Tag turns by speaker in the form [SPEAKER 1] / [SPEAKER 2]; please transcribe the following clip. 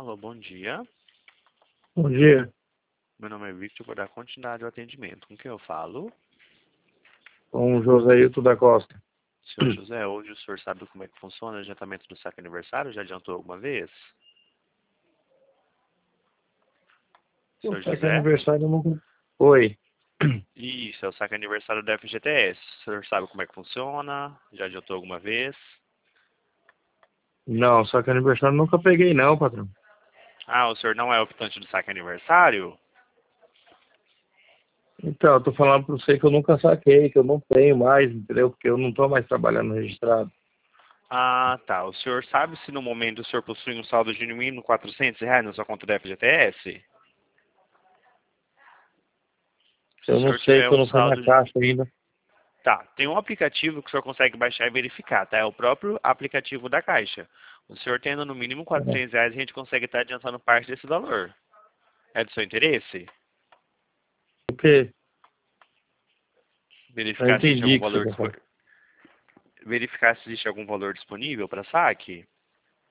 [SPEAKER 1] Alô, bom dia.
[SPEAKER 2] Bom dia,
[SPEAKER 1] Meu nome é Victor, vou dar continuidade ao atendimento. Com quem eu falo?
[SPEAKER 2] com o Joséilton da Costa.
[SPEAKER 1] Senhor José, hoje o senhor sabe como é que funciona o adiantamento do saque aniversário? Já adiantou alguma vez?
[SPEAKER 2] O
[SPEAKER 1] Senhor
[SPEAKER 2] saque
[SPEAKER 1] José?
[SPEAKER 2] aniversário eu nunca... Oi.
[SPEAKER 1] Isso, é o saque aniversário da FGTS. O senhor sabe como é que funciona? Já adiantou alguma vez?
[SPEAKER 2] Não, saque aniversário eu nunca peguei não, patrão.
[SPEAKER 1] Ah, o senhor não é optante do saque aniversário?
[SPEAKER 2] Então, eu tô falando pra você que eu nunca saquei, que eu não tenho mais, entendeu? Porque eu não tô mais trabalhando registrado.
[SPEAKER 1] Ah, tá. O senhor sabe se no momento o senhor possui um saldo de no mínimo R$ 400 na sua conta da FGTS? Se o
[SPEAKER 2] Eu não
[SPEAKER 1] senhor
[SPEAKER 2] sei,
[SPEAKER 1] tiver
[SPEAKER 2] que eu
[SPEAKER 1] um
[SPEAKER 2] não fui na
[SPEAKER 1] saldo de...
[SPEAKER 2] caixa ainda.
[SPEAKER 1] Tá, tem um aplicativo que o senhor consegue baixar e verificar, tá? É o próprio aplicativo da Caixa. O senhor tendo no mínimo
[SPEAKER 2] É.
[SPEAKER 1] R$ 400, a gente consegue estar adiantando parte desse valor. É do seu interesse?
[SPEAKER 2] O quê? Não
[SPEAKER 1] Verificar se existe
[SPEAKER 2] entendi
[SPEAKER 1] algum
[SPEAKER 2] o que você
[SPEAKER 1] valor,
[SPEAKER 2] tá falando.
[SPEAKER 1] verificar se existe algum valor disponível para saque?